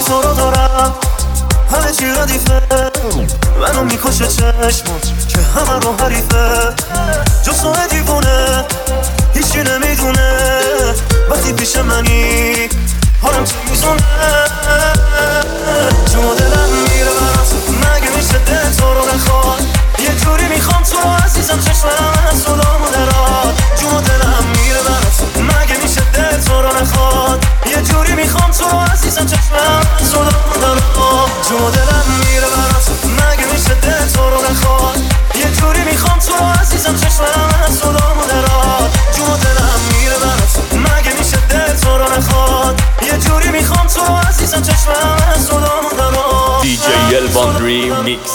تو رو دارم، همه چی ردیفه، منو میکشه چشمات که همه رو حریفه. جز تو دیوونه هیچی نمیدونه، وقتی پیش منی حالم چی میزونه. جون دلم میره برات، مگه میشه دل تو رو نخواد؟ یه جوری میخوام تو عزیزم، چشمم از صدامو درات. جون دلم میره برات، مگه میشه دل تو رو نخواد؟ یه جوری میخوام تو عزیزم، چشمم از صدامو درات. جون دلم میره برات، مگه میشه دل تو رو نخواد؟ یه جوری میخوام تو عزیزم، چشمم از صدامو درات. جون دلم میره برات، مگه میشه دل تو رو نخواد؟ یه جوری میخوام تو عزیزم، چشمم از صدامو درات. DJ Elvan Remix.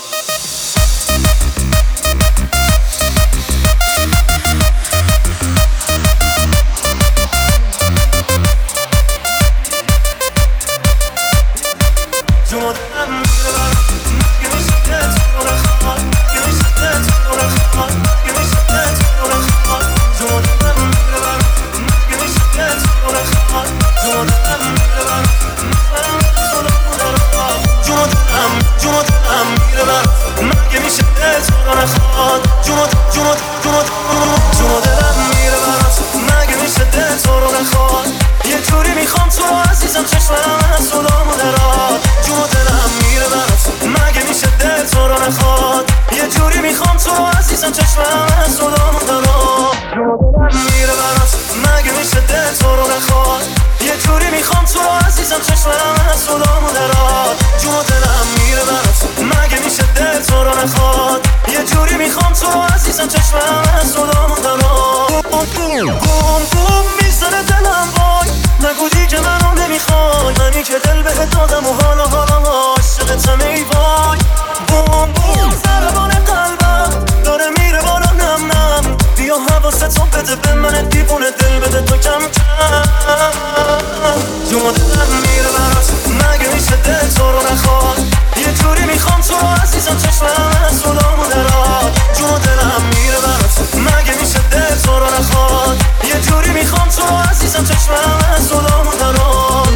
یه جوری میخوام تو عزیزم، چشمم از صدامو درات. جون دلم میره برات، مگه میشه دل تو رو نخواد؟ یه جوری میخوام تو عزیزم، چشمم از صدامو درات. جون دلم میره برات، مگه میشه دل تو رو نخواد؟ یه جوری میخوام تو عزیزم، چشمم از صدامو درات. جون دلم میره برات، مگه میشه دل تو رو نخواد؟ یه جوری میخوام تو عزیزم، چشمم از صدامو درات. بوم بوم میزنه دلم، وای نگو دیگه منو نمیخوای، منی که دل بهت دادم و حالا عاشقتم ای وای. بوم بوم ضربان قلبم داره میره بالا نم نم، بیا حواستو بده به من دیوونه، دل بده تو کم کم. جون دلم میره برات، مگه میشه دل تو رو نخواد؟ یه جوری میخوام تو عزیزم، چشمم از صدامو درات. جون دلم میره برات، مگه میشه دل تو رو نخواد؟ یه جوری میخوام تو عزیزم، چشمم از صدامو درات.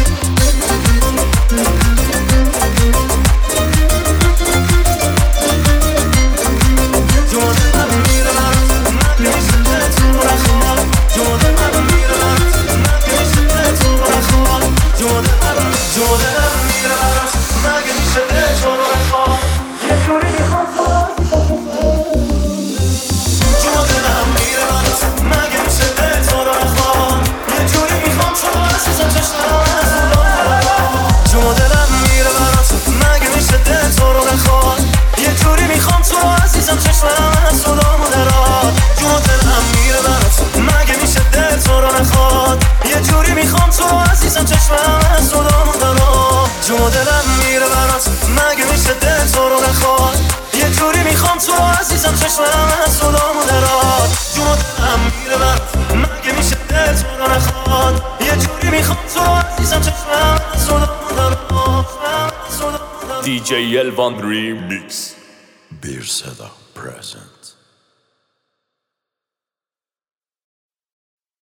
جون دلم میره برات، مگه میشه دل تو رو نخواد؟ جون دلم میره برات، مگه میشه دل تو رو نخواد؟ جون دلم میره برات، مگه میشه دل تو رو نخواد؟ یه جوری میخوام تو جون دلم میره برات، مگه میشه دل تو رو نخواد؟ یه جوری میخوام تو عزیزم، چشمم از جون دلم میره برات، مگه میشه دل تو رو نخواد؟ یه جوری میخوام تو عزیزم، چشمم از صدامو درات. جون دلم میره برات، مگه میشه دل تو رو نخواد؟ یه جوری میخوام تو عزیزم، چشمم از صدامو درات. جون دلم میره برات، مگه میشه دل تو رو نخواد؟ یه جوری میخوام تو عزیزم، چشمم از صدامو درات. جون دلم میره برات، مگه میشه دل تو رو نخواد؟ یه جوری میخوام تو عزیزم، چشمم از صدامو درات. DJ Elvan Remix. Bir Seda present.